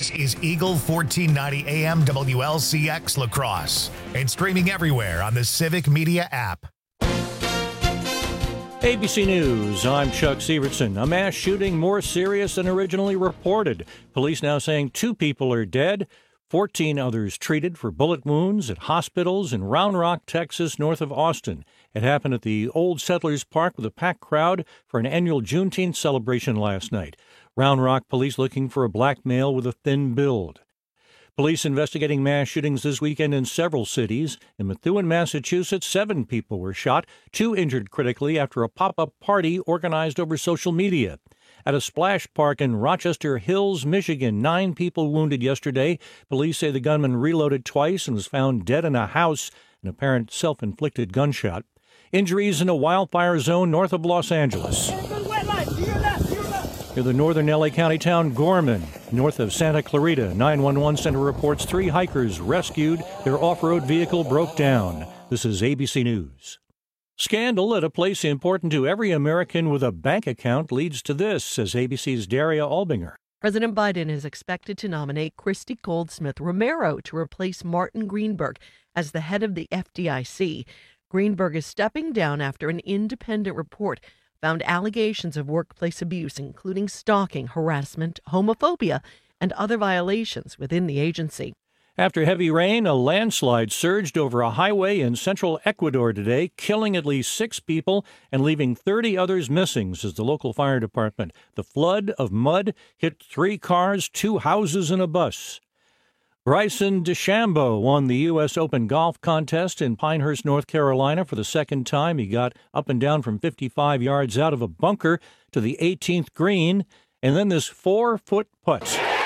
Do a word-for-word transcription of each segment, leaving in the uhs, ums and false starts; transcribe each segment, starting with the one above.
This is Eagle fourteen ninety A M W L C X La Crosse and streaming everywhere on the Civic Media app. A B C News, I'm Chuck Severson. A mass shooting more serious than originally reported. Police now saying two people are dead, fourteen others treated for bullet wounds at hospitals in Round Rock, Texas, north of Austin. It happened at the Old Settlers Park with a packed crowd for an annual Juneteenth celebration last night. Round Rock police looking for a black male with a thin build. Police investigating mass shootings this weekend in several cities. In Methuen, Massachusetts, seven people were shot, two injured critically after a pop-up party organized over social media. At a splash park in Rochester Hills, Michigan, nine people wounded yesterday. Police say the gunman reloaded twice and was found dead in a house, an apparent self-inflicted gunshot. Injuries in a wildfire zone north of Los Angeles. Near the northern L A County town Gorman, north of Santa Clarita, nine one one center reports three hikers rescued. Their off-road vehicle broke down. This is A B C News. Scandal at a place important to every American with a bank account leads to this, says A B C's Daria Albinger. President Biden is expected to nominate Christy Goldsmith Romero to replace Martin Greenberg as the head of the F D I C. Greenberg is stepping down after an independent report found allegations of workplace abuse, including stalking, harassment, homophobia, and other violations within the agency. After heavy rain, a landslide surged over a highway in central Ecuador today, killing at least six people and leaving thirty others missing, says the local fire department. The flood of mud hit three cars, two houses, and a bus. Bryson DeChambeau won the U S Open golf contest in Pinehurst, North Carolina for the second time. He got up and down from fifty-five yards out of a bunker to the eighteenth green, and then this four-foot putt.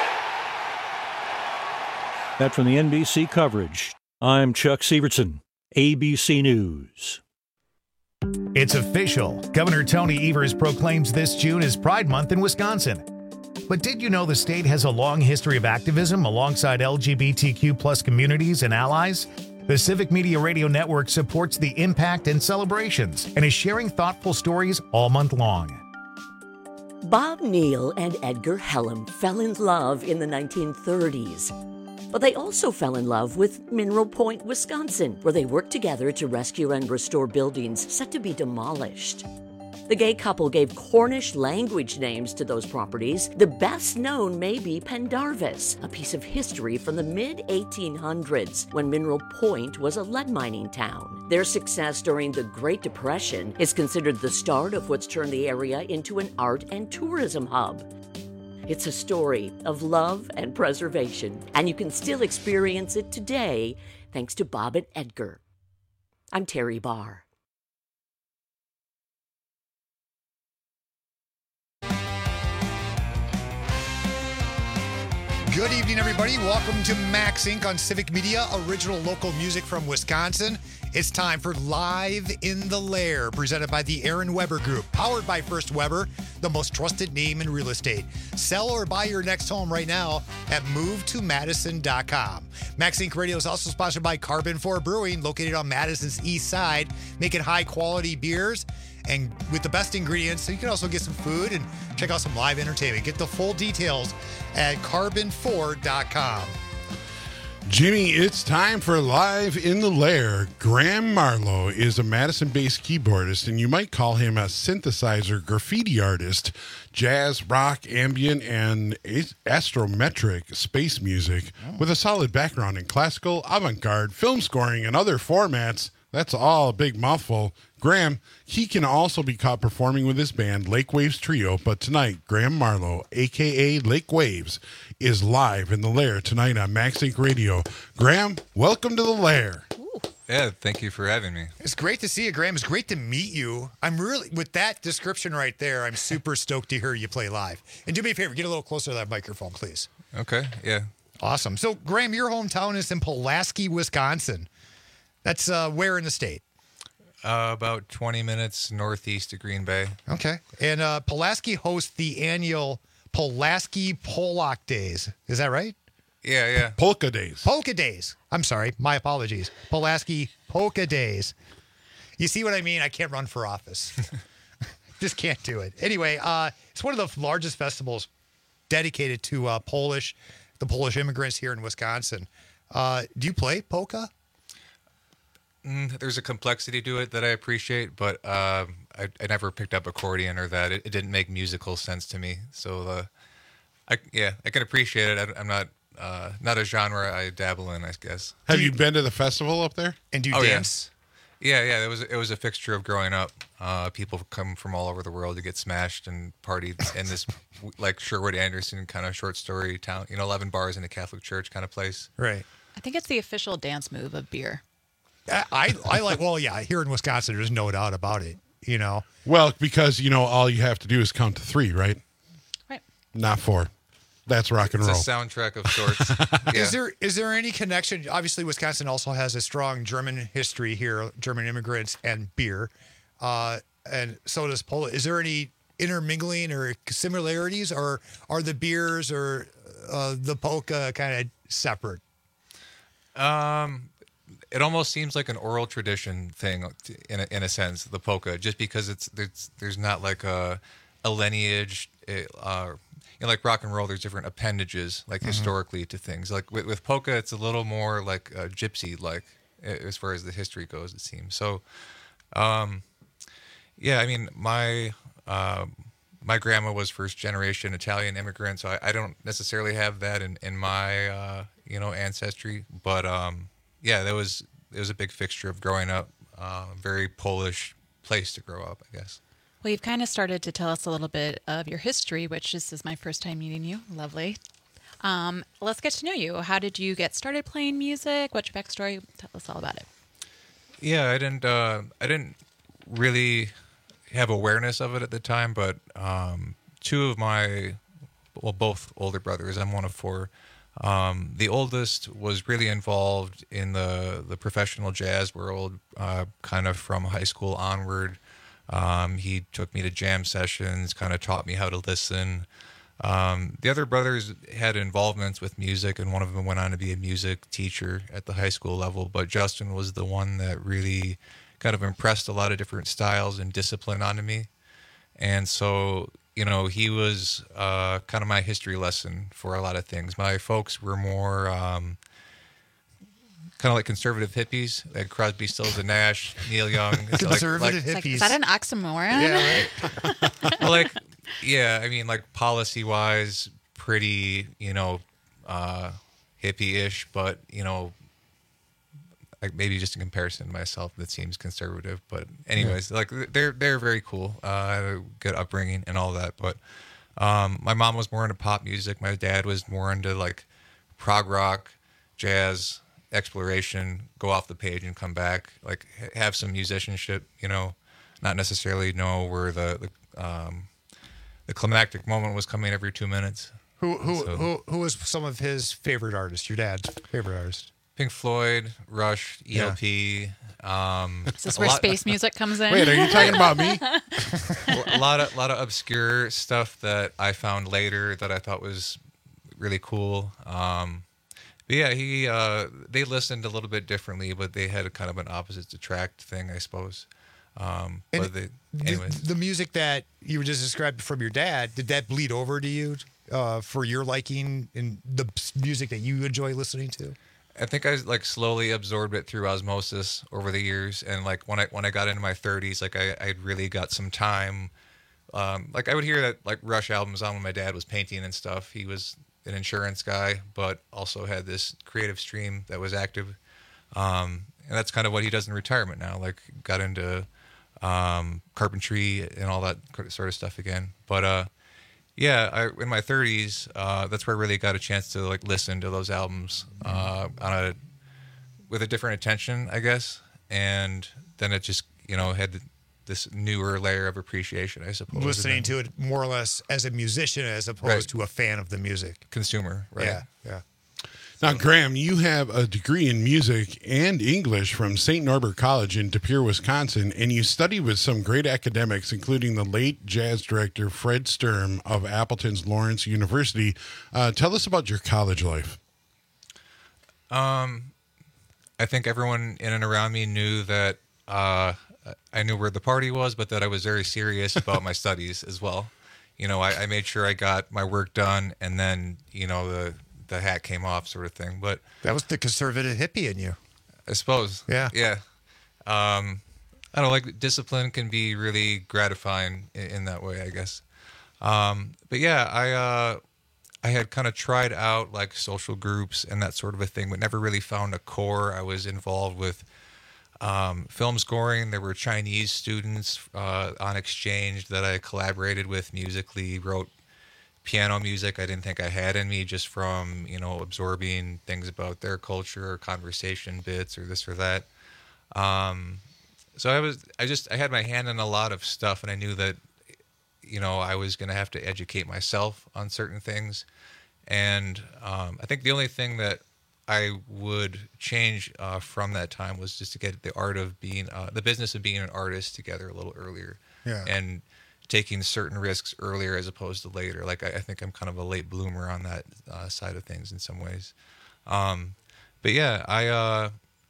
That from the N B C coverage. I'm Chuck Severson, A B C News. It's official. Governor Tony Evers proclaims this June as Pride Month in Wisconsin. But did you know the state has a long history of activism alongside L G B T Q plus communities and allies? The Civic Media Radio Network supports the impact and celebrations and is sharing thoughtful stories all month long. Bob Neal and Edgar Hellam fell in love in the nineteen thirties. But they also fell in love with Mineral Point, Wisconsin, where they worked together to rescue and restore buildings set to be demolished. The gay couple gave Cornish language names to those properties. The best known may be Pendarvis, a piece of history from the mid eighteen hundreds when Mineral Point was a lead mining town. Their success during the Great Depression is considered the start of what's turned the area into an art and tourism hub. It's a story of love and preservation, and you can still experience it today thanks to Bob and Edgar. I'm Terry Barr. Good evening, everybody. Welcome to Max Incorporated on Civic Media, original local music from Wisconsin. It's time for Live in the Lair, presented by the Aaron Weber Group, powered by First Weber, the most trusted name in real estate. Sell or buy your next home right now at move to madison dot com. Max Incorporated Radio is also sponsored by Carbon four Brewing, located on Madison's east side, making high-quality beers and with the best ingredients. So you can also get some food and check out some live entertainment. Get the full details at carbon four dot com. Jimmy, it's time for Live in the Lair. Graham Marlowe is a Madison-based keyboardist, and you might call him a synthesizer graffiti artist. Jazz, rock, ambient, and astrometric space music oh. with a solid background in classical, avant-garde, film scoring, and other formats. That's all a big mouthful. Graham, he can also be caught performing with his band, Lake Waves Trio, but tonight, Graham Marlowe, a k a. Lake Waves, is live in the Lair tonight on Max Incorporated Radio. Graham, welcome to the Lair. Ooh. Yeah, thank you for having me. It's great to see you, Graham. It's great to meet you. I'm really, with that description right there, I'm super stoked to hear you play live. And do me a favor, get a little closer to that microphone, please. Okay, yeah. Awesome. So, Graham, your hometown is in Pulaski, Wisconsin. That's uh, where in the state? Uh, about twenty minutes northeast of Green Bay. Okay. And uh, Pulaski hosts the annual Pulaski Pollock Days. Is that right? Yeah, yeah. Polka Days. Polka Days. I'm sorry. My apologies. Pulaski Polka Days. You see what I mean? I can't run for office. Just can't do it. Anyway, uh, it's one of the largest festivals dedicated to uh, Polish the Polish immigrants here in Wisconsin. Uh, do you play polka? Mm, there's a complexity to it that I appreciate, but um, I, I never picked up accordion or that. It, it didn't make musical sense to me. So, uh, I yeah, I can appreciate it. I, I'm not uh, not a genre I dabble in, I guess. Have Do you, you- been to the festival up there? And do you Oh, yeah. dance? Yeah, yeah. It was it was a fixture of growing up. Uh, people come from all over the world to get smashed and party in this like Sherwood Anderson kind of short story town. You know, eleven bars in a Catholic church kind of place. Right. I think it's the official dance move of beer. I, I I like. Well, yeah. Here in Wisconsin, there's no doubt about it. You know. Well, because, you know, all you have to do is count to three, right? Right. Not four. That's rock and It's roll. a soundtrack of sorts. Yeah. Is there is there any connection? Obviously, Wisconsin also has a strong German history here, German immigrants and beer, uh, and so does Poland. Is there any intermingling or similarities, or are the beers or uh, the polka kind of separate? Um, it almost seems like an oral tradition thing in a, in a sense, the polka, just because it's there's there's not like a a lineage. It, uh, you know, like rock and roll, there's different appendages, like historically to things. Like with, with polka, it's a little more like uh, gypsy, like as far as the history goes, it seems. So, um, yeah, I mean, my uh, my grandma was first generation Italian immigrant, so I, I don't necessarily have that in in my uh, you know ancestry, but um, yeah, that was it was a big fixture of growing up. Uh, very Polish place to grow up, I guess. Well, you've kind of started to tell us a little bit of your history, which this is my first time meeting you. Lovely. Um, let's get to know you. How did you get started playing music? What's your backstory? Tell us all about it. Yeah, I didn't. Uh, I didn't really have awareness of it at the time, but um, two of my, well, both older brothers. I'm one of four. Um, the oldest was really involved in the the professional jazz world, uh, kind of from high school onward. Um, he took me to jam sessions, kind of taught me how to listen. Um, the other brothers had involvements with music, and one of them went on to be a music teacher at the high school level. But Justin was the one that really kind of impressed a lot of different styles and discipline onto me. And so, you know, he was uh, kind of my history lesson for a lot of things. My folks were more um, kind of like conservative hippies, like Crosby, Stills and Nash, Neil Young. It's like- Conservative like, Like, hippies. is that an oxymoron? yeah, right. well, like, yeah, I mean, like policy wise, pretty, you know, uh, hippie-ish, but you know, like maybe just in comparison to myself, that seems conservative. But anyways, like they're they're very cool, uh, good upbringing and all that. But um, my mom was more into pop music. My dad was more into like prog rock, jazz, exploration, go off the page and come back, like ha- have some musicianship, you know, not necessarily know where the the, um, the climactic moment was coming every two minutes. Who who So- who who was some of his favorite artists? Your dad's favorite artist? Pink Floyd, Rush, E L P. Um, Is this a where lot, space music comes in? Wait, are you talking about me? a lot of lot of obscure stuff that I found later that I thought was really cool. Um, but yeah, he uh, they listened a little bit differently, but they had a kind of an opposites attract thing, I suppose. Um, And but they, The, anyways, the music that you were just described from your dad, did that bleed over to you uh, for your liking in the music that you enjoy listening to? I think I like slowly absorbed it through osmosis over the years, and like when I when I got into my thirties, like I I really got some time. Um, like I would hear that like Rush albums on when my dad was painting and stuff. He was an insurance guy, but also had this creative stream that was active, um, and that's kind of what he does in retirement now. Like got into um, carpentry and all that sort of stuff again, but uh. Yeah, I, in my thirties, uh, that's where I really got a chance to like listen to those albums uh, on a with a different attention, I guess. And then it just, you know, had this newer layer of appreciation, I suppose. Listening to it more or less as a musician as opposed Right. to a fan of the music. consumer, right? Yeah, yeah. Now, Graham, you have a degree in music and English from Saint Norbert College in De Pere, Wisconsin, and you studied with some great academics, including the late jazz director Fred Sturm of Appleton's Lawrence University. Uh, tell us about your college life. Um, I think everyone in and around me knew that uh, I knew where the party was, but that I was very serious about my studies as well. You know, I, I made sure I got my work done, and then, you know, the the hat came off, sort of thing. But That was the conservative hippie in you. I suppose, Yeah. yeah. Um, I don't know, like discipline can be really gratifying in, in that way, I guess. Um, but yeah, I uh, I had kind of tried out like social groups and that sort of a thing, but never really found a core. I was involved with um, film scoring. There were Chinese students uh, on exchange that I collaborated with musically, wrote piano music I didn't think I had in me just from, you know, absorbing things about their culture or conversation bits or this or that. Um, so I was, I just, I had my hand in a lot of stuff, and I knew that, you know, I was going to have to educate myself on certain things. And um, I think the only thing that I would change uh, from that time was just to get the art of being, uh, the business of being an artist together a little earlier. Yeah. And taking certain risks earlier as opposed to later. Like I, I think I'm kind of a late bloomer on that uh, side of things in some ways. Um, but yeah, I, uh,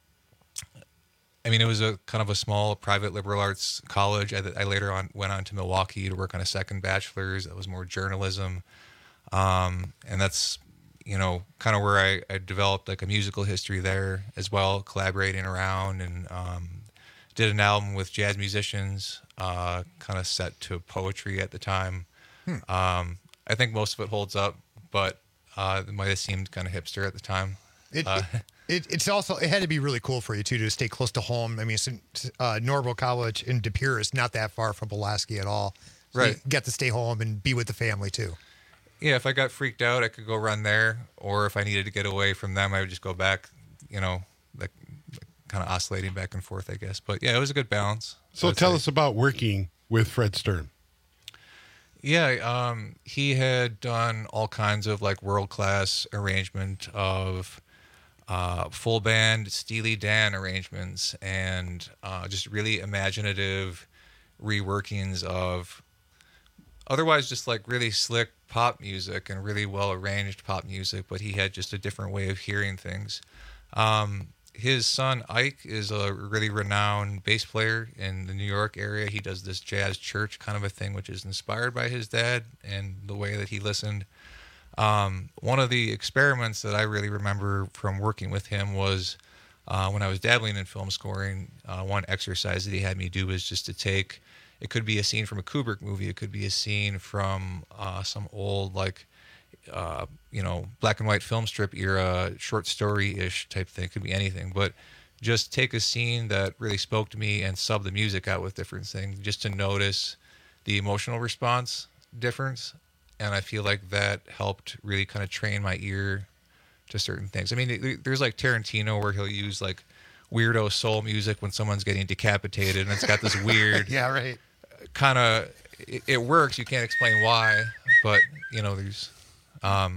I mean, it was a kind of a small private liberal arts college. I, I later on went on to Milwaukee to work on a second bachelor's that was more journalism. Um, and that's, you know, kind of where I, I developed like a musical history there as well, collaborating around, and um, did an album with jazz musicians, uh, kind of set to poetry at the time. Hmm. Um, I think most of it holds up, but uh, it might have seemed kind of hipster at the time. It, Uh, it, it it's also it had to be really cool for you too to stay close to home. I mean, it's in, uh, Norville College in De Pere is not that far from Pulaski at all. So Right. You get to stay home and be with the family too. Yeah, if I got freaked out, I could go run there, or if I needed to get away from them, I would just go back. You know, like, like kind of oscillating back and forth, I guess. But yeah, it was a good balance. So I'd tell say. us about working with Fred Stern. Yeah, um, he had done all kinds of like world class arrangement of uh, full band Steely Dan arrangements, and uh, just really imaginative reworkings of otherwise just like really slick pop music and really well arranged pop music, but he had just a different way of hearing things. Um, his son Ike is a really renowned bass player in the New York area. He does this jazz church kind of a thing, which is inspired by his dad and the way that he listened. Um, one of the experiments that I really remember from working with him was uh, when I was dabbling in film scoring. Uh, one exercise that he had me do was just to take, it could be a scene from a Kubrick movie, it could be a scene from uh, some old like uh, you know, black and white film strip era, short story-ish type thing. It could be anything, but just take a scene that really spoke to me and sub the music out with different things just to notice the emotional response difference. And I feel like that helped really kind of train my ear to certain things. I mean, there's like Tarantino where he'll use like weirdo soul music when someone's getting decapitated, and it's got this weird Yeah, right. kind of, it, it works. You can't explain why, but you know, there's, um,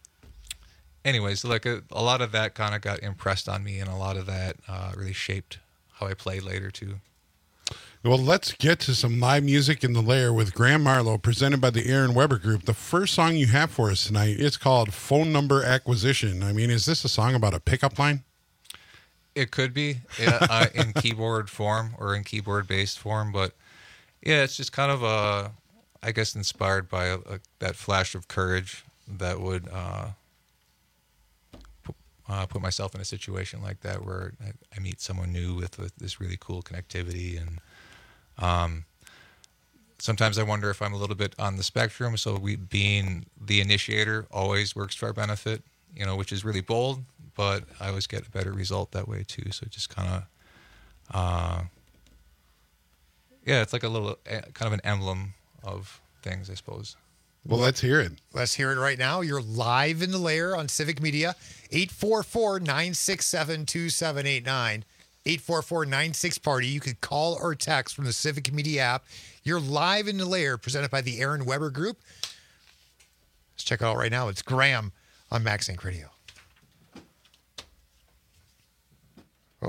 anyways, like a, a lot of that kind of got impressed on me, and a lot of that uh, really shaped how I played later too. Well, let's get to some live music in the lair with Graham Marlowe, presented by the Aaron Weber Group. The first song you have for us tonight, it's called Phone Number Acquisition. I mean, is this a song about a pickup line? It could be uh, uh, in keyboard form or in keyboard-based form, but yeah, it's just kind of a, I guess, inspired by a, a, that flash of courage that would uh, put, uh, put myself in a situation like that where I, I meet someone new with, with this really cool connectivity. And um, sometimes I wonder if I'm a little bit on the spectrum. So we, being the initiator always works to our benefit, you know, which is really bold, but I always get a better result that way too. So just kind of, uh, yeah, it's like a little kind of an emblem of things, I suppose. Well, let's hear it. Let's hear it right now. You're live in the lair on Civic Media. eight four four, nine six seven, two seven eight nine. eight four four, nine six party. You could call or text from the Civic Media app. You're live in the lair, presented by the Aaron Weber Group. Let's check it out right now. It's Graham on MaxSync Radio. Oh.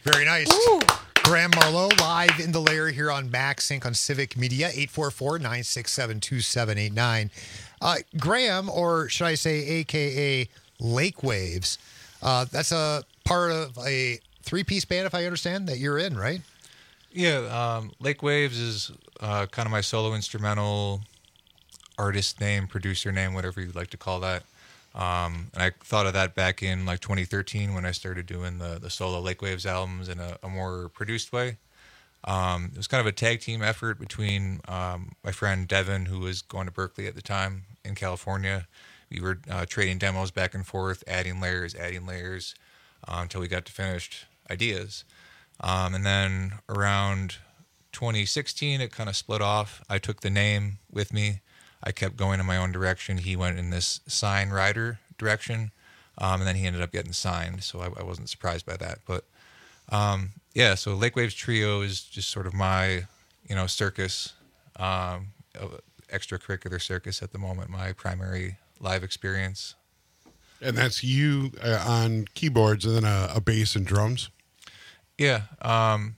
Very nice. Ooh. Graham Marlowe live in the lair here on MaxSync on Civic Media, eight four four, nine six seven, two seven eight nine. Uh, Graham, or should I say A K A Lake Waves, uh, that's a part of a three-piece band, if I understand, that you're in, right? Yeah, um, Lake Waves is uh, kind of my solo instrumental artist name, producer name, whatever you'd like to call that. Um, and I thought of that back in like twenty thirteen when I started doing the, the solo Lake Waves albums in a, a more produced way. Um, it was kind of a tag team effort between um, my friend Devin, who was going to Berkeley at the time in California. We were uh, trading demos back and forth, adding layers, adding layers, uh, until we got to finished ideas. Um, and then around twenty sixteen, it kind of split off. I took the name with me. I kept going in my own direction. He went in this sign rider direction, um, and then he ended up getting signed, so I, I wasn't surprised by that. But um, yeah, so Lake Waves Trio is just sort of my, you know, circus, um, extracurricular circus at the moment, my primary live experience. And that's you uh, on keyboards and then a, a bass and drums? Yeah. Um,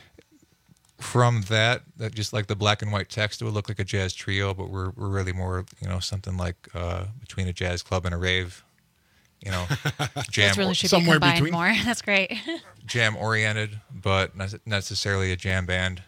from that, that just like the black and white text, it would look like a jazz trio, but we're we're really more, you know, something like uh, between a jazz club and a rave, you know, jam. This really should somewhere be combined between. more. That's great. Jam oriented, but not necessarily a jam band.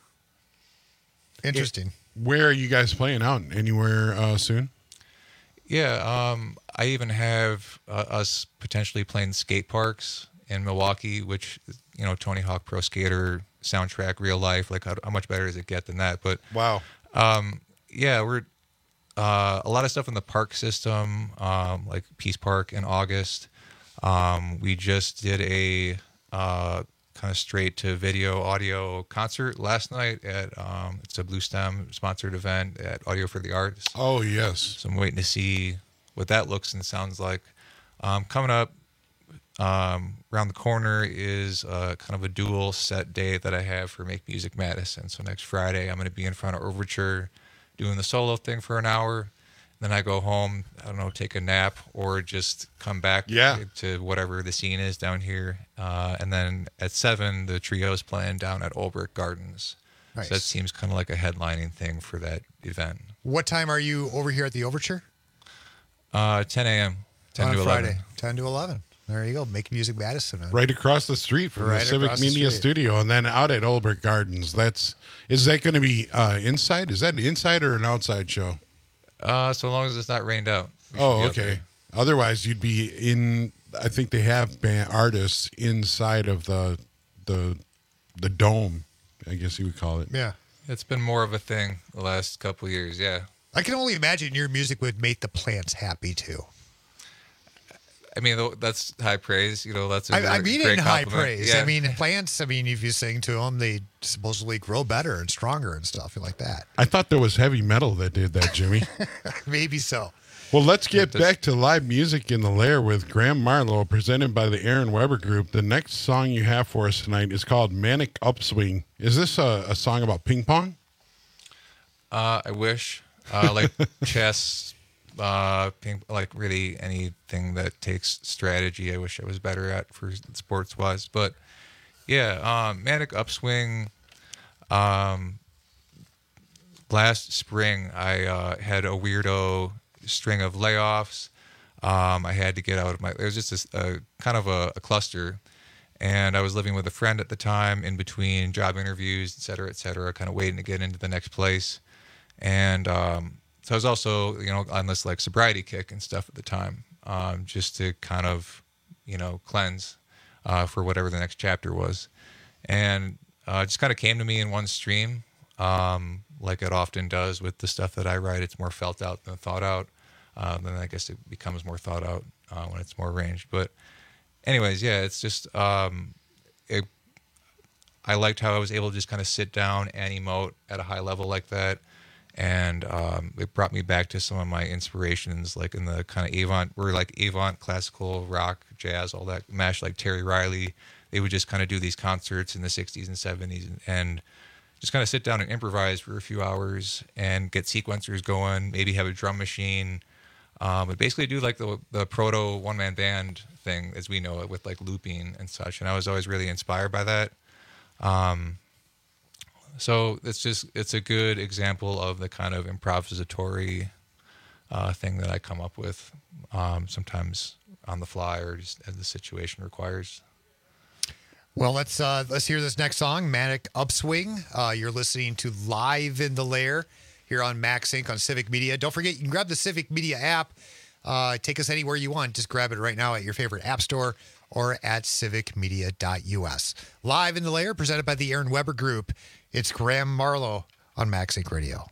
Interesting. Where are you guys playing out? Anywhere uh, soon? Yeah, um, I even have uh, us potentially playing skate parks in Milwaukee, which, you know, Tony Hawk Pro Skater soundtrack, real life. Like, how, how much better does it get than that? But Wow. um, yeah, we're uh, a lot of stuff in the park system, um, like Peace Park in August. Um, we just did a uh, kind of straight to video audio concert last night at um, it's a Blue Stem sponsored event at Audio for the Arts. Oh, yes. So I'm waiting to see what that looks and sounds like. Um, coming up um, around the corner is uh, kind of a dual set day that I have for Make Music Madison. So next Friday, I'm going to be in front of Overture doing the solo thing for an hour. Then I go home, I don't know, take a nap or just come back Yeah. to whatever the scene is down here. Uh, and then at seven, the trio's playing down at Olbrich Gardens. Nice. So that seems kind of like a headlining thing for that event. What time are you over here at the Overture? Uh, ten a.m. ten on to a eleven. Friday. ten to eleven. There you go. Make Music Madison. Man. Right across the street from Right the Civic across the Media street. Studio, and then out at Olbrich Gardens. That's is that going to be uh, inside? Is that an inside or an outside show? Uh, so long as it's not rained out. we should Oh, be out okay. there. Otherwise, you'd be in. I think they have band artists inside of the the the dome. I guess you would call it. Yeah. It's been more of a thing the last couple of years. Yeah. I can only imagine your music would make the plants happy too. I mean, tho- that's high praise. You know, that's a I, I great- mean it great in high compliment. praise. Yeah. I mean, plants, I mean, if you sing to them, they supposedly grow better and stronger and stuff like that. I thought there was heavy metal that did that, Jimmy. Maybe so. Well, let's get There's- back to live music in the lair with Graham Marlowe, presented by the Aaron Weber Group. The next song you have for us tonight is called Manic Upswing. Is this a, a song about ping pong? Uh, I wish, uh, like chess, uh, ping, like really anything that takes strategy. I wish I was better at for sports wise, but yeah, um, Manic Upswing. Um, last spring, I uh, had a weirdo string of layoffs. Um, I had to get out of my. It was just a, a kind of a, a cluster. And I was living with a friend at the time in between job interviews, et cetera, et cetera, kind of waiting to get into the next place. And um, so I was also, you know, on this like sobriety kick and stuff at the time, um, just to kind of, you know, cleanse uh, for whatever the next chapter was. And uh, it just kind of came to me in one stream, um, like it often does with the stuff that I write. It's more felt out than thought out. Uh, then I guess it becomes more thought out uh, when it's more arranged. But anyways, yeah, it's just, um, it, I liked how I was able to just kind of sit down and emote at a high level like that. And um, it brought me back to some of my inspirations, like in the kind of avant, we're like avant, classical, rock, jazz, all that mash, like Terry Riley. They would just kind of do these concerts in the sixties and seventies and, and just kind of sit down and improvise for a few hours and get sequencers going, maybe have a drum machine, Um, but basically do like the the proto one man band thing as we know it, with like looping and such. And I was always really inspired by that. Um, so it's just it's a good example of the kind of improvisatory uh, thing that I come up with, um, sometimes on the fly or just as the situation requires. Well, let's uh, let's hear this next song, Manic Upswing. Uh, you're listening to Live in the Lair here on MaxSync on Civic Media. Don't forget, you can grab the Civic Media app. Uh, take us anywhere you want. Just grab it right now at your favorite app store or at civic media dot u s. Live in the Lair, presented by the Aaron Weber Group. It's Graham Marlowe on MaxSync Radio.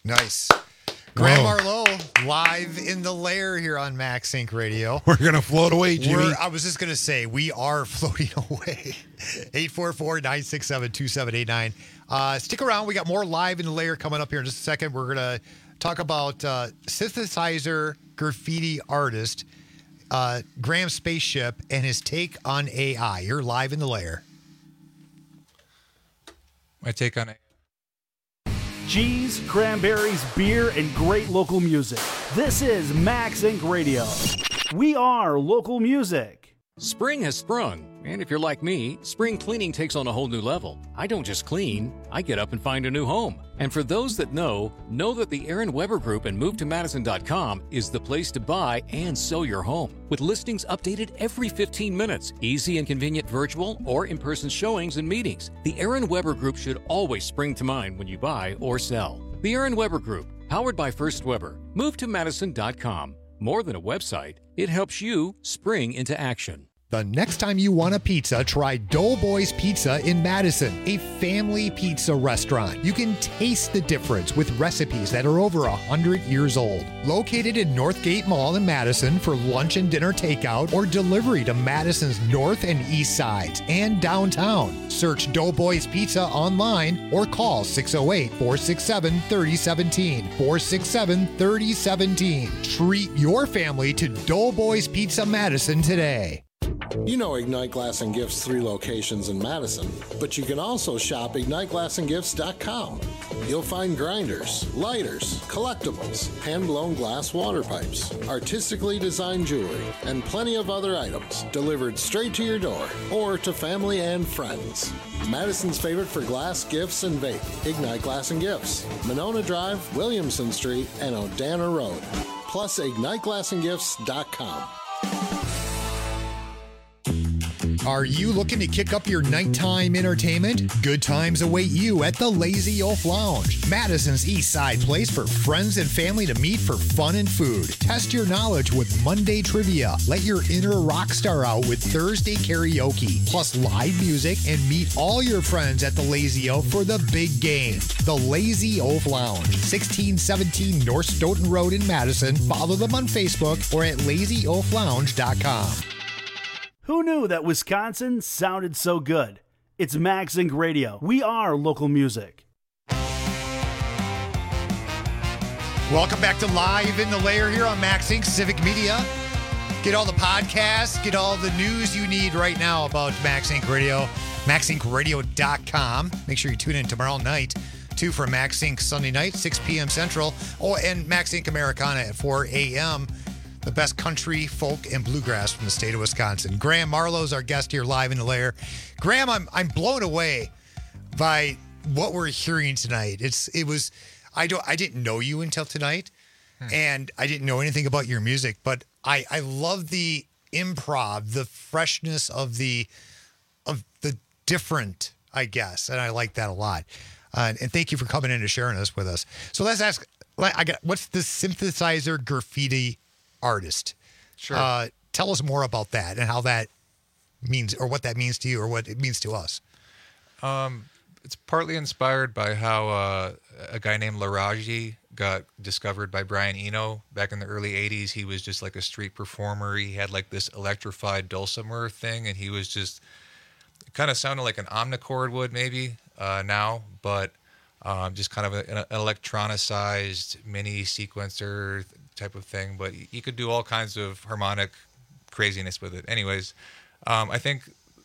Nice. Graham Whoa. Marlowe, live in the lair here on Max Inc Radio. We're going to float away, Jimmy. We're, I was just going to say, we are floating away. eight four four, nine six seven, two seven eight nine. Uh, stick around. We got more live in the lair coming up here in just a second. We're going to talk about uh, synthesizer graffiti artist uh, Graham Spaceship and his take on A I. You're live in the lair. My take on it. Cheese, cranberries, beer, and great local music. This is Max Inc Radio. We are local music. Spring has sprung, and if you're like me, spring cleaning takes on a whole new level. I don't just clean, I get up and find a new home. And for those that know, know that the Aaron Weber Group and move to madison dot com is the place to buy and sell your home. With listings updated every fifteen minutes, easy and convenient virtual or in-person showings and meetings, the Aaron Weber Group should always spring to mind when you buy or sell. The Aaron Weber Group, powered by First Weber, move to madison dot com. More than a website, it helps you spring into action. The next time you want a pizza, try Doughboys Pizza in Madison, a family pizza restaurant. You can taste the difference with recipes that are over one hundred years old. Located in Northgate Mall in Madison for lunch and dinner takeout or delivery to Madison's north and east sides and downtown. Search Doughboys Pizza online or call six oh eight, four six seven, three oh one seven, four six seven, three oh one seven. Treat your family to Doughboys Pizza Madison today. You know Ignite Glass and Gifts' three locations in Madison, but you can also shop ignite glass and gifts dot com. You'll find grinders, lighters, collectibles, hand-blown glass water pipes, artistically designed jewelry, and plenty of other items delivered straight to your door or to family and friends. Madison's favorite for glass, gifts, and vape, Ignite Glass and Gifts, Monona Drive, Williamson Street, and Odana Road. Plus ignite glass and gifts dot com. Are you looking to kick up your nighttime entertainment? Good times await you at the Lazy Oaf Lounge, Madison's East Side place for friends and family to meet for fun and food. Test your knowledge with Monday trivia. Let your inner rock star out with Thursday karaoke, plus live music, and meet all your friends at the Lazy Oaf for the big game. The Lazy Oaf Lounge, sixteen seventeen North Stoughton Road in Madison. Follow them on Facebook or at lazy oaf lounge dot com. Who knew that Wisconsin sounded so good? It's Max Inc Radio. We are local music. Welcome back to Live in the Lair here on Max Inc Civic Media. Get all the podcasts, get all the news you need right now about Max Inc Radio, max inc radio dot com. Make sure you tune in tomorrow night, too, for Max Inc Sunday night, six p.m. Central, oh, and Max Inc Americana at four a.m. The best country, folk, and bluegrass from the state of Wisconsin. Graham Marlowe is our guest here live in the lair. Graham, I'm I'm blown away by what we're hearing tonight. It's it was I don't I didn't know you until tonight, hmm. and I didn't know anything about your music, but I I love the improv, the freshness of the of the different, I guess, and I like that a lot. Uh, and thank you for coming in and sharing this with us. So let's ask. I got what's the synthesizer graffiti artist? Sure. Uh, tell us more about that and how that means, or what that means to you, or what it means to us. Um, it's partly inspired by how uh, a guy named Laraji got discovered by Brian Eno back in the early eighties. He was just like a street performer. He had like this electrified dulcimer thing, and he was just kind of sounded like an omnichord would maybe uh, now, but um, just kind of a, an electronicized mini sequencer type of thing, but you could do all kinds of harmonic craziness with it. Anyways, um, I think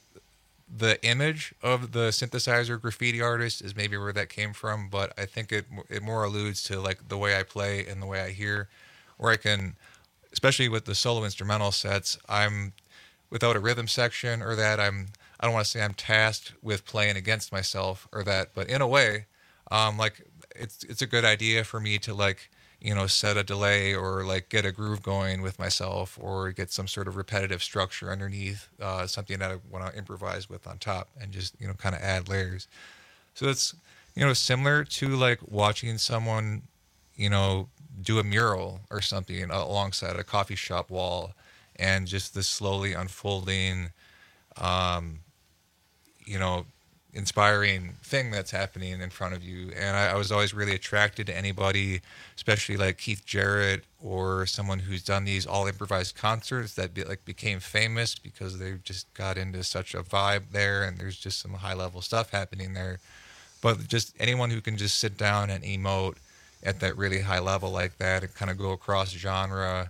the image of the synthesizer graffiti artist is maybe where that came from, but I think it it more alludes to like the way I play and the way I hear, where I can, especially with the solo instrumental sets, I'm without a rhythm section or that I'm I don't want to say I'm tasked with playing against myself or that, but in a way, um, like it's it's a good idea for me to like, you know, set a delay or like get a groove going with myself or get some sort of repetitive structure underneath, uh, something that I want to improvise with on top and just, you know, kind of add layers. So it's, you know, similar to like watching someone, you know, do a mural or something alongside a coffee shop wall and just this slowly unfolding, um, you know, inspiring thing that's happening in front of you. And I, I was always really attracted to anybody, especially like Keith Jarrett or someone who's done these all improvised concerts that be, like became famous because they just got into such a vibe there, and there's just some high level stuff happening there. But just anyone who can just sit down and emote at that really high level like that and kind of go across genre,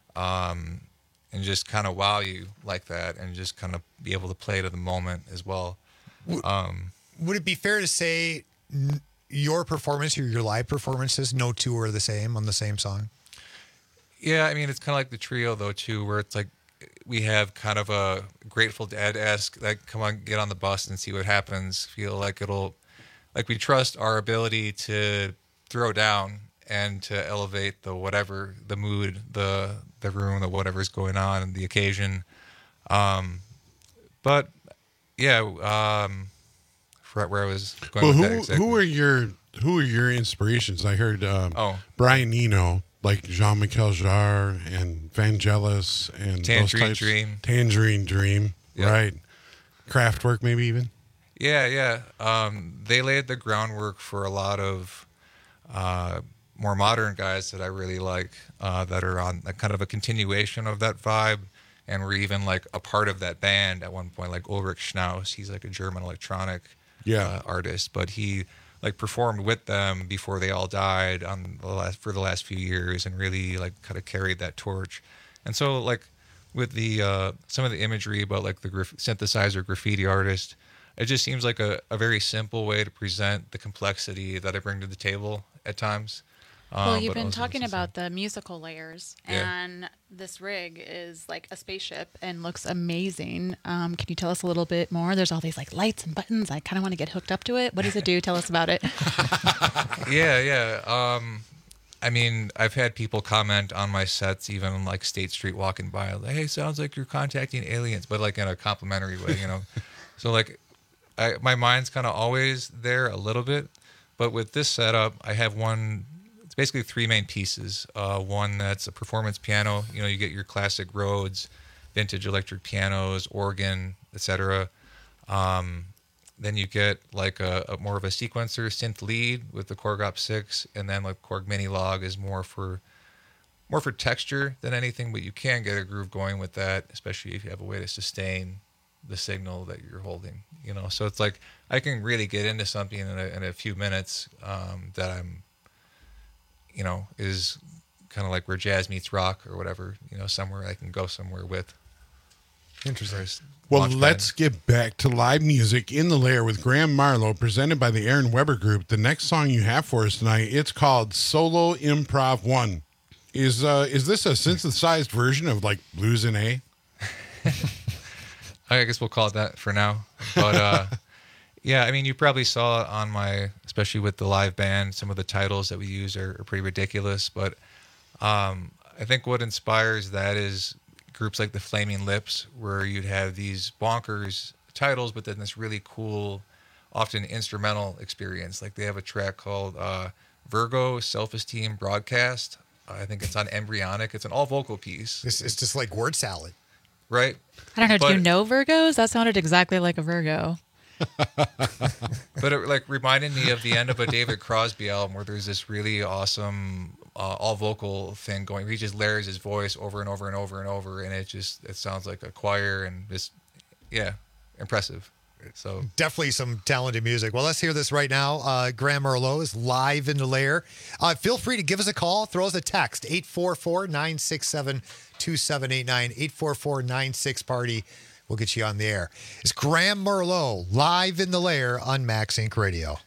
um, and just kind of wow you like that, and just kind of be able to play to the moment as well. Um, Would it be fair to say n- your performance or your live performances, no two are the same on the same song? Yeah, I mean, it's kind of like the trio, though, too, where it's like we have kind of a Grateful Dead-esque, like, come on, get on the bus and see what happens. Feel like it'll, like we trust our ability to throw down and to elevate the whatever, the mood, the the room, the whatever's going on, and the occasion. Um, but, yeah, um, for where I was going well, with who, that exactly. Who are your, who are your inspirations? I heard um, oh. Brian Eno, like Jean-Michel Jarre and Vangelis and Tangerine those types. Dream. Tangerine Dream, Yep. right. Kraftwerk maybe even? Yeah, yeah. Um, they laid the groundwork for a lot of uh, more modern guys that I really like, uh, that are on a kind of a continuation of that vibe, and were even like a part of that band at one point, like Ulrich Schnaus. He's like a German electronic Yeah. uh, artist, but he like performed with them before they all died on the last for the last few years, and really like kind of carried that torch. And so like with the uh, some of the imagery about like the graf- synthesizer graffiti artist, it just seems like a, a very simple way to present the complexity that I bring to the table at times. Um, Well, you've but been also talking it's about the musical layers, Yeah. and this rig is like a spaceship and looks amazing. Um, can you tell us a little bit more? There's all these like lights and buttons. I kind of want to get hooked up to it. What does it do? Tell us about it. yeah, yeah. Um, I mean, I've had people comment on my sets, even on like State Street walking by, like, "Hey, sounds like you're contacting aliens," but like in a complimentary way, you know. So like, I, my mind's kind of always there a little bit, but with this setup, I have one. It's basically three main pieces. Uh, one that's a performance piano. You know, you get your classic Rhodes, vintage electric pianos, organ, et cetera. Um, then you get like a, a more of a sequencer synth lead with the Korg Op six, and then like Korg Mini Log is more for more for texture than anything, but you can get a groove going with that, especially if you have a way to sustain the signal that you're holding. You know, so it's like I can really get into something in a, in a few minutes um, that I'm, you know, is kind of like where jazz meets rock or whatever. You know, somewhere I can go somewhere with. Interesting. Well, let's get back to live music in the lair with Graham Marlowe, presented by the Aaron Weber Group. The next song you have for us tonight, it's called Solo Improv One. Is uh, is this a synthesized version of like Blues in A? I guess we'll call it that for now. But uh, yeah, I mean, you probably saw it on my, especially with the live band, some of the titles that we use are, are pretty ridiculous. But um, I think what inspires that is groups like the Flaming Lips, where you'd have these bonkers titles, but then this really cool, often instrumental experience. Like they have a track called uh, Virgo Self-Esteem Broadcast. I think it's on Embryonic. It's an all vocal piece. It's, it's just like word salad. Right? I don't know. But, do you know Virgos? That sounded exactly like a Virgo. But it like reminded me of the end of a David Crosby album, where there's this really awesome uh, all vocal thing going. He just layers his voice over and over and over and over, and it just it sounds like a choir, and just yeah, impressive. So definitely some talented music. Well, let's hear this right now. Uh, Graham Marlowe is live in the lair. Uh, feel free to give us a call. Throw us a text, eight four four, nine six seven, two seven eight nine, eight four four, nine six party. We'll get you on the air. It's Graham Marlowe live in the lair on Max Inc Radio.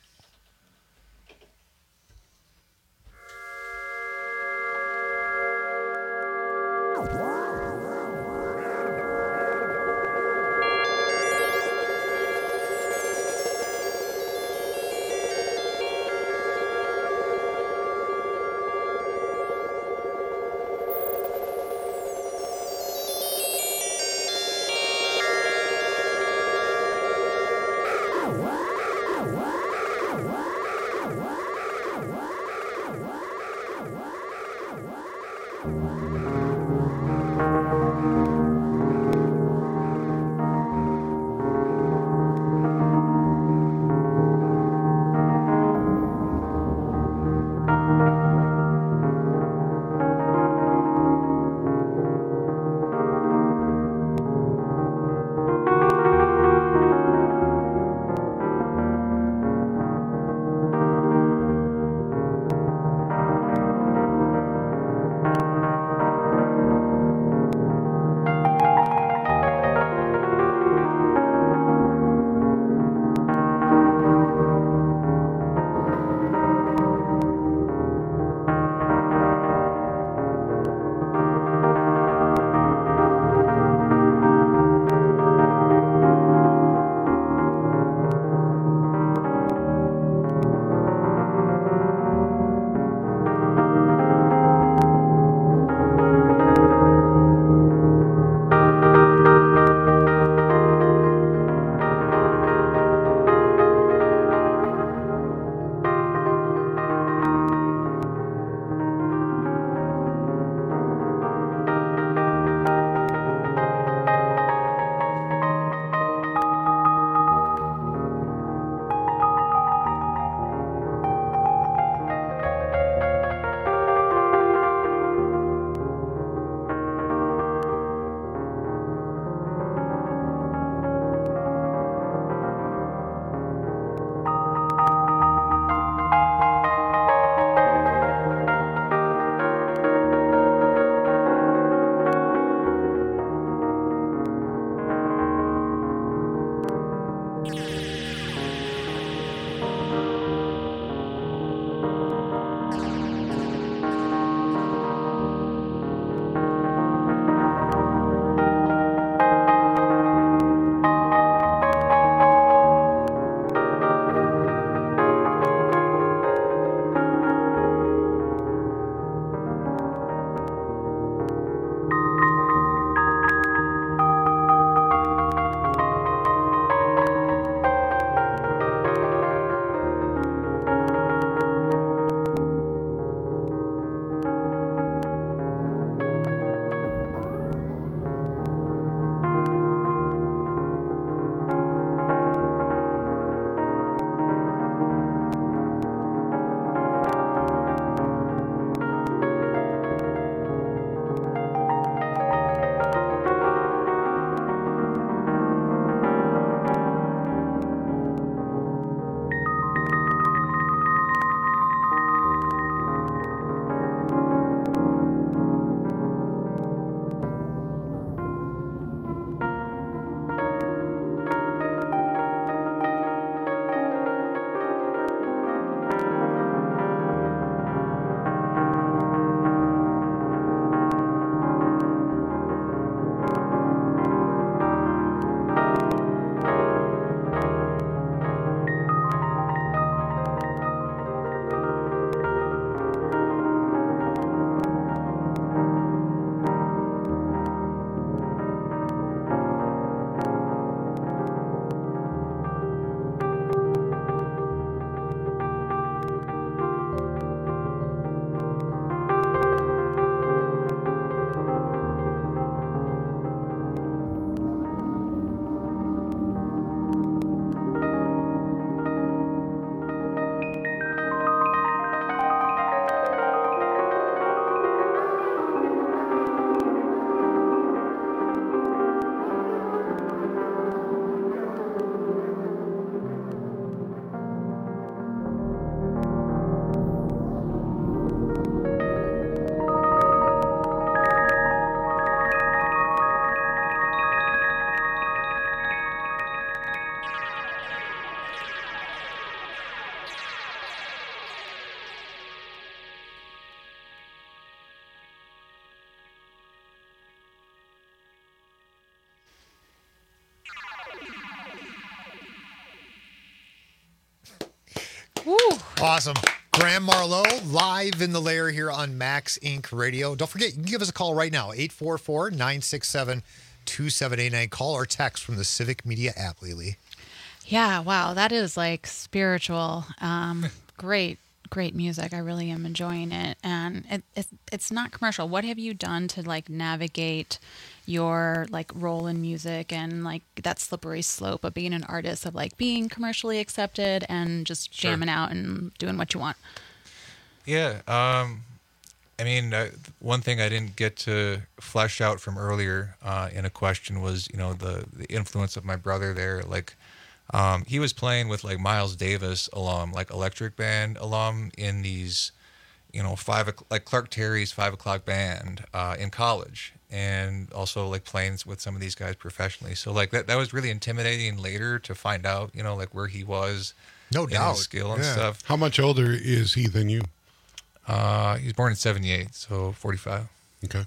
Woo. Awesome. Graham Marlowe, live in the lair here on Max Incorporated. Radio. Don't forget, you can give us a call right now, eight four four, nine six seven, two seven eight nine. Call or text from the Civic Media app, Lily. Yeah, wow, that is like spiritual. Um, great, great music. I really am enjoying it, and it, it's it's not commercial. What have you done to like navigate your like role in music and like that slippery slope of being an artist, of like being commercially accepted and just Sure. jamming out and doing what you want? Yeah. Um, I mean, uh, one thing I didn't get to flesh out from earlier uh, in a question was, you know, the, the influence of my brother there. Like, um, he was playing with like Miles Davis alum, like Electric Band alum in these, you know, five o'c- like Clark Terry's Five O'Clock Band uh, in college, and also like playing with some of these guys professionally. So like that that was really intimidating later to find out, you know, like where he was, No in doubt. his skill and Yeah. stuff. How much older is he than you? Uh, he was born in seventy-eight, so forty-five. Okay.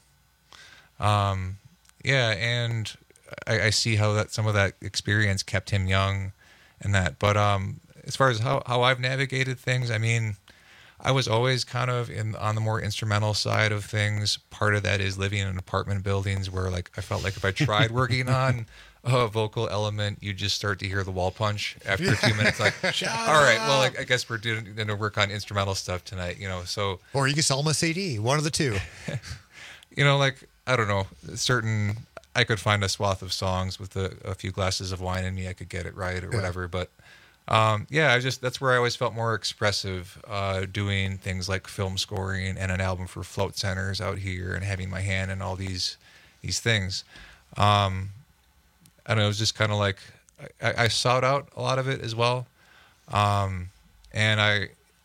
Um, yeah, and I, I see how that some of that experience kept him young, and that. But um, as far as how, how I've navigated things, I mean, I was always kind of in on the more instrumental side of things. Part of that is living in apartment buildings where, like, I felt like if I tried working on a vocal element, you just start to hear the wall punch after a few minutes. Like, all right, well, like, I guess we're doing going to work on instrumental stuff tonight, you know. So, Or you can sell them a C D, one of the two. you know, like, I don't know, certain. I could find a swath of songs with a, a few glasses of wine in me. I could get it right or Yeah. whatever, but. Um, yeah, I just that's where I always felt more expressive, uh, doing things like film scoring and an album for Float Centers out here, and having my hand in all these these things. Um, I don't know, it was just kind of like I, I sought out a lot of it as well, um, and I,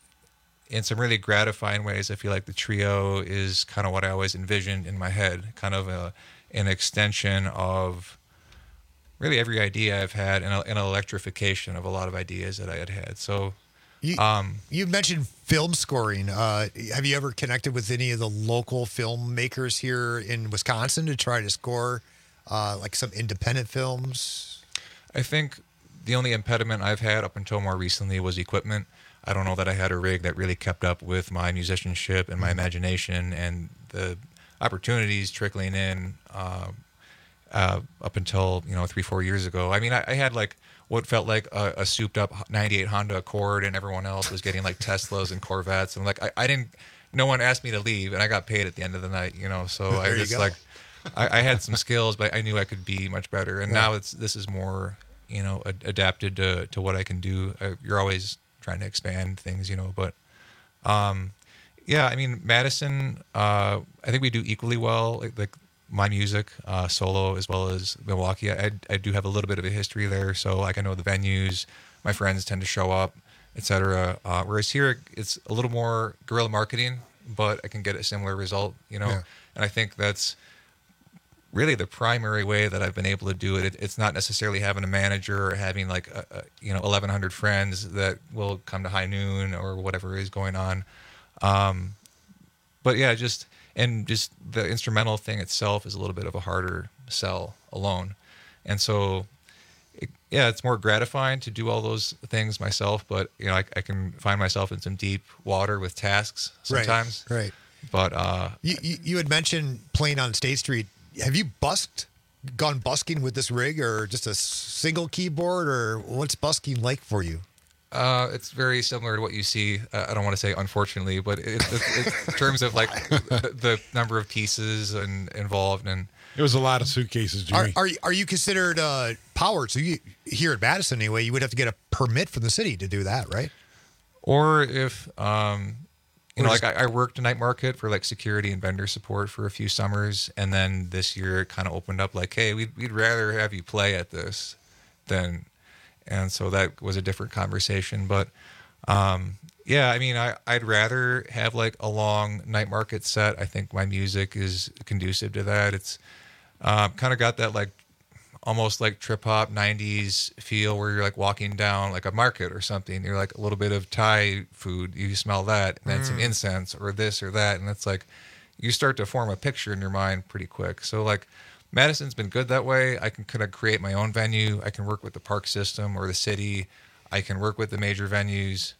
in some really gratifying ways, I feel like the trio is kind of what I always envisioned in my head, kind of a, an extension of. Really, every idea I've had, and an electrification of a lot of ideas that I had had. So, You, um, you mentioned film scoring. Uh, have you ever connected with any of the local filmmakers here in Wisconsin to try to score uh, like some independent films? I think the only impediment I've had up until more recently was equipment. I don't know that I had a rig that really kept up with my musicianship and my imagination and the opportunities trickling in. Uh, Uh, up until, you know, three, four years ago. I mean, I, I had like what felt like a, a souped up ninety-eight Honda Accord, and everyone else was getting like Teslas and Corvettes. And like, I, I didn't, no one asked me to leave, and I got paid at the end of the night, you know, so I There you just go. like, I, I had some skills, but I knew I could be much better. And Yeah. now it's, this is more, you know, ad- adapted to, to what I can do. I, you're always trying to expand things, you know, but, um, yeah, I mean, Madison, uh, I think we do equally well, like, like my music, uh, solo, as well as Milwaukee. I, I do have a little bit of a history there, so like I know the venues, my friends tend to show up, et cetera. Uh, whereas here, it's a little more guerrilla marketing, but I can get a similar result, you know. Yeah. And I think that's really the primary way that I've been able to do it. it it's not necessarily having a manager or having like a, a, you know eleven hundred friends that will come to high noon or whatever is going on. Um, but yeah, just. And just the instrumental thing itself is a little bit of a harder sell alone. And so, it, yeah, it's more gratifying to do all those things myself, but, you know, I, I can find myself in some deep water with tasks sometimes. Right. right. But, uh, You, you you had mentioned playing on State Street. Have you busked, gone busking with this rig, or just a single keyboard, or what's busking like for you? Uh, it's very similar to what you see. Uh, I don't want to say unfortunately, but it, it, it, in terms of like the, the number of pieces and involved, and It was a lot of suitcases, Are Jimmy. are, you- are you considered uh, powered? So you here at Madison anyway, you would have to get a permit from the city to do that, right? or if um, you Or know, just- like I, I worked a night market for like security and vendor support for a few summers, and then this year it kind of opened up like, hey, we'd we'd rather have you play at this than. And so that was a different conversation. But um, yeah, I mean, I, I'd rather have like a long night market set. I think my music is conducive to that. It's uh, kind of got that like almost like trip hop nineties feel where you're like walking down like a market or something. You're like a little bit of Thai food. You smell that, and then some incense or this or that. And it's like you start to form a picture in your mind pretty quick. So like, Madison's been good that way. I can kind of create my own venue. I can work with the park system or the city. I can work with the major venues.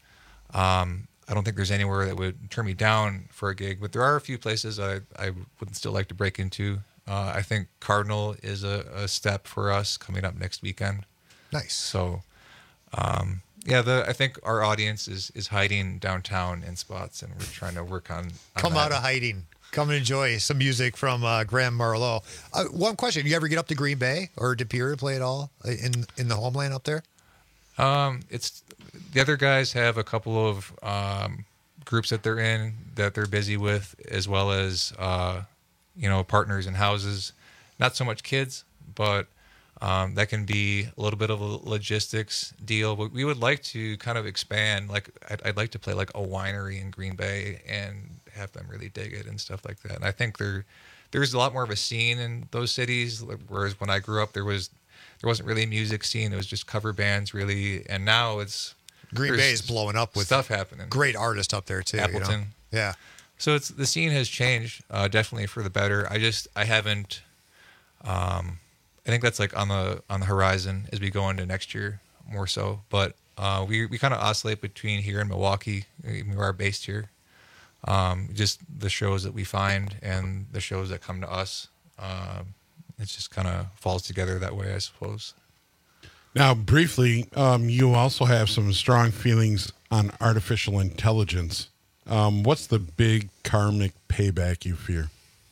Um, I don't think there's anywhere that would turn me down for a gig, but there are a few places I, I would still like to break into. Uh, I think Cardinal is a, a step for us coming up next weekend. Nice. So, um, yeah, the I think our audience is, is hiding downtown in spots, and we're trying to work on, on Come that. out of hiding. Come and enjoy some music from uh, Graham Marlowe. Uh, one question: you ever get up to Green Bay or De Pere to play at all in in the homeland up there? Um, it's the other guys have a couple of um, groups that they're in that they're busy with, as well as uh, you know, partners in houses. Not so much kids, but um, that can be a little bit of a logistics deal. But we would like to kind of expand. Like I'd, I'd like to play like a winery in Green Bay and have them really dig it and stuff like that. And I think there there's a lot more of a scene in those cities. Whereas when I grew up, there was there wasn't really a music scene. It was just cover bands, really. And now it's Green Bay is blowing up with stuff happening. Great artists up there too. Appleton, you know? Yeah. So it's the scene has changed, uh, definitely for the better. I just I haven't. Um, I think that's like on the on the horizon as we go into next year more so. But uh, we we kind of oscillate between here and Milwaukee. We are based here. Um, just the shows that we find and the shows that come to us. Um, it just kind of falls together that way, I suppose. Now, briefly, um, you also have some strong feelings on artificial intelligence. Um, what's the big karmic payback you fear?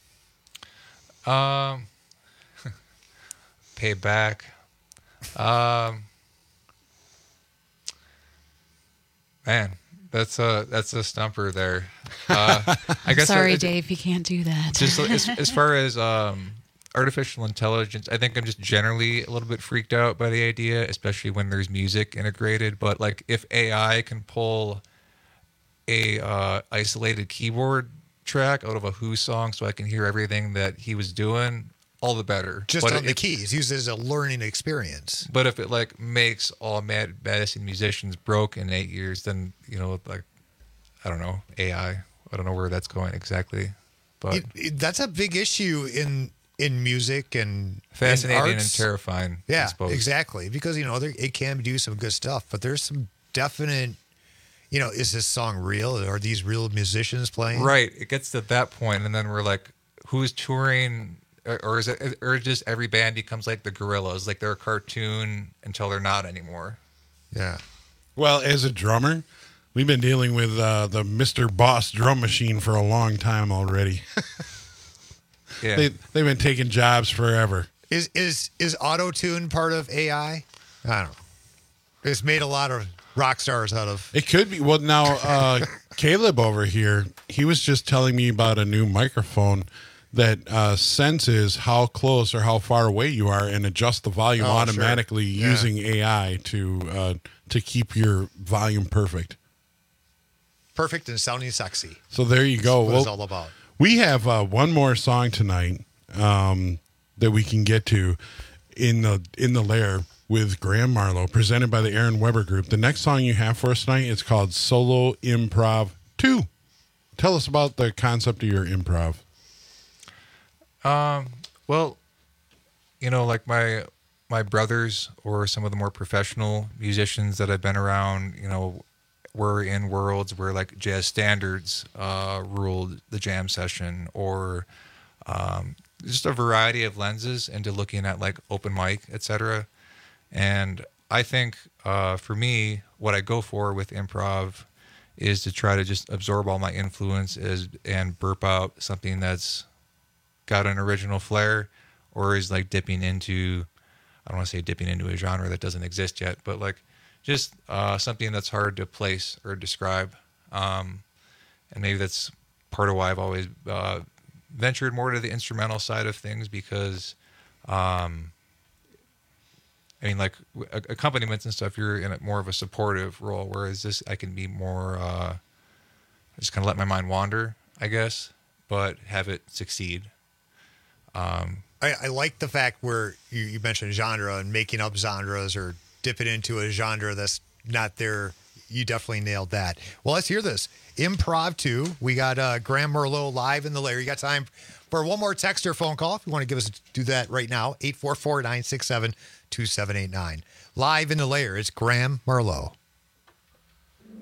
Um, payback. Um, man, that's a that's a stumper there. Uh, I guess. Sorry, it, Dave, you can't do that. Just as, as far as um, artificial intelligence, I think I'm just generally a little bit freaked out by the idea, especially when there's music integrated. But like, if A I can pull a uh, isolated keyboard track out of a Who song, so I can hear everything that he was doing, all the better. Just but on if, the keys, used as a learning experience. But if it like makes all Mad Madison musicians broke in eight years, then you know, like, I don't know, A I. I don't know where that's going exactly, but It, it, that's a big issue in in music and fascinating in and arts. terrifying. I Yeah, suppose. exactly. Because you know there, it can do some good stuff, but there's some definite. You know, is this song real? Are these real musicians playing? Right. It gets to that point, and then we're like, who's touring? Or, or is it, or just every band becomes like the Gorillas, like they're a cartoon until they're not anymore. Yeah. Well, as a drummer, we've been dealing with uh, the Mister Boss drum machine for a long time already. Yeah. They, they've been taking jobs forever. Is is is auto tune part of A I? I don't know. It's made a lot of rock stars out of. It could be. Well, now, uh, Caleb over here, he was just telling me about a new microphone that uh, senses how close or how far away you are and adjusts the volume Oh, automatically sure. Yeah. using A I to uh, to keep your volume perfect. Perfect and sounding sexy. So there you go. That's what Well, it's all about. we have uh, one more song tonight um, that we can get to in the in the lair with Graham Marlowe, presented by the Aaron Weber Group. The next song you have for us tonight is called Solo Improv two. Tell us about the concept of your improv. Um, well, you know, like my my brothers or some of the more professional musicians that I've been around, you know, were in worlds where like jazz standards uh, ruled the jam session, or um, just a variety of lenses into looking at like open mic, et cetera. And I think uh, for me, what I go for with improv is to try to just absorb all my influences and burp out something that's got an original flair, or is like dipping into, I don't want to say dipping into a genre that doesn't exist yet, but like just uh, something that's hard to place or describe. Um, and maybe that's part of why I've always uh, ventured more to the instrumental side of things, because um, I mean, like accompaniments and stuff, you're in a more of a supportive role, whereas this, I can be more, uh, just kind of let my mind wander, I guess, but have it succeed. Um, I, I like the fact where you, you mentioned genre and making up genres or dipping into a genre that's not there. You definitely nailed that. Well, let's hear this. Improv two. We got uh, Graham Marlowe live in the lair. You got time for one more text or phone call. If you want to give us, do that right now. eight four four, nine six seven, two seven eight nine. Live in the lair. It's Graham Marlowe.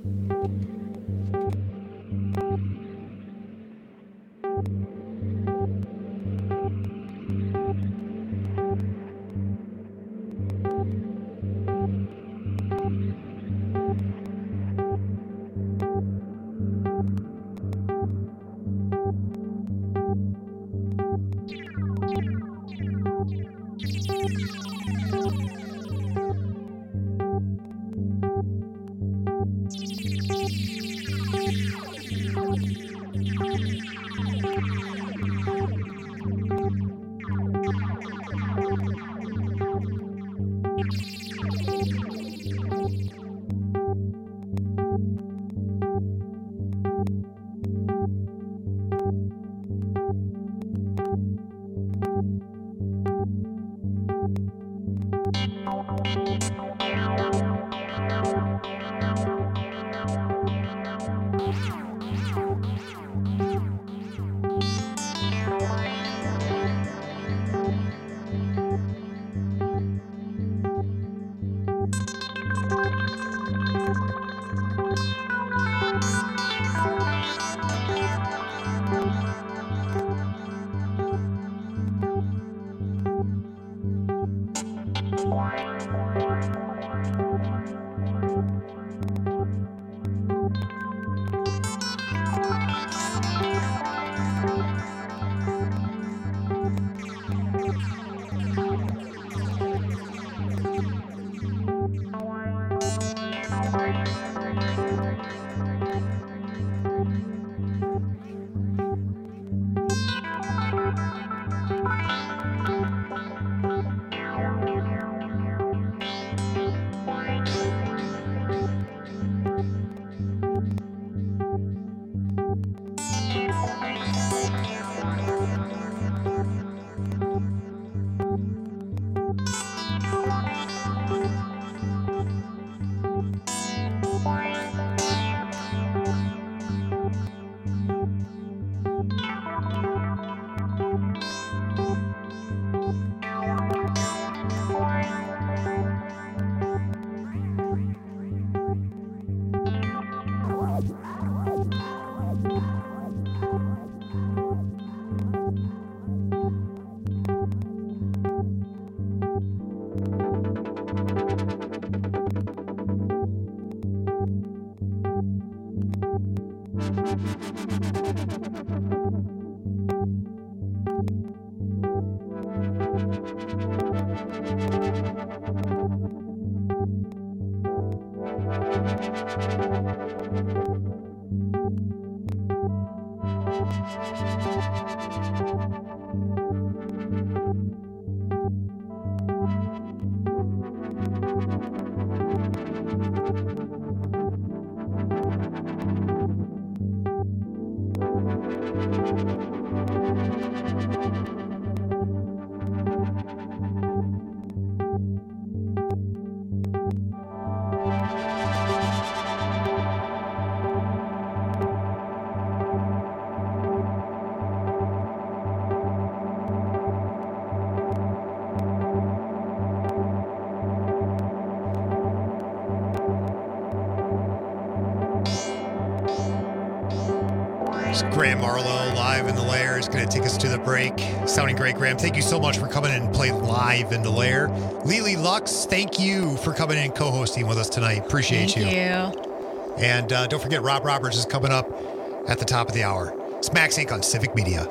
Graham Marlowe live in the Lair is going to take us to the break. Sounding great, Graham. Thank you so much for coming in and playing live in the Lair. Lily Lux, thank you for coming in and co-hosting with us tonight. Appreciate Thank you. you. And uh, don't forget, Rob Roberts is coming up at the top of the hour. It's Max Inc on Civic Media.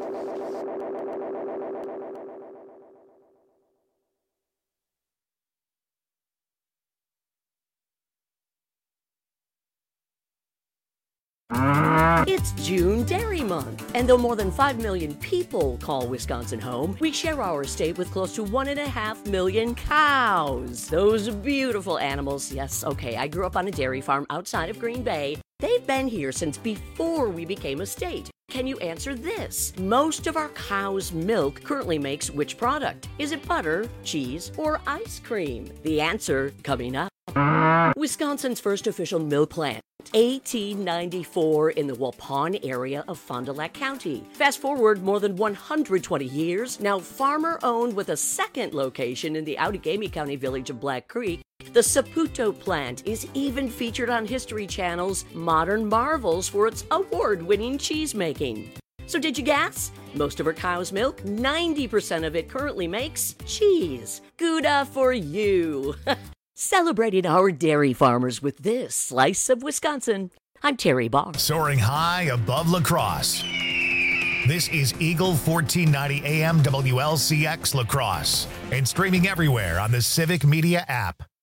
It's June Dairy Month, and though more than five million people call Wisconsin home, we share our state with close to one and a half million cows. Those beautiful animals. Yes, okay, I grew up on a dairy farm outside of Green Bay. They've been here since before we became a state. Can you answer this? Most of our cow's milk currently makes which product? Is it butter, cheese, or ice cream? The answer coming up. Wisconsin's first official milk plant. eighteen ninety-four in the Waupun area of Fond du Lac County. Fast forward more than one hundred twenty years, now farmer-owned with a second location in the Outagamie County village of Black Creek. The Saputo plant is even featured on History Channel's Modern Marvels for its award-winning cheese making. So did you guess? Most of our cow's milk, ninety percent of it currently makes cheese. Gouda for you. Celebrating our dairy farmers with this slice of Wisconsin. I'm Terry Barr. Soaring high above La Crosse. This is Eagle fourteen ninety A M W L C X La Crosse and streaming everywhere on the Civic Media app.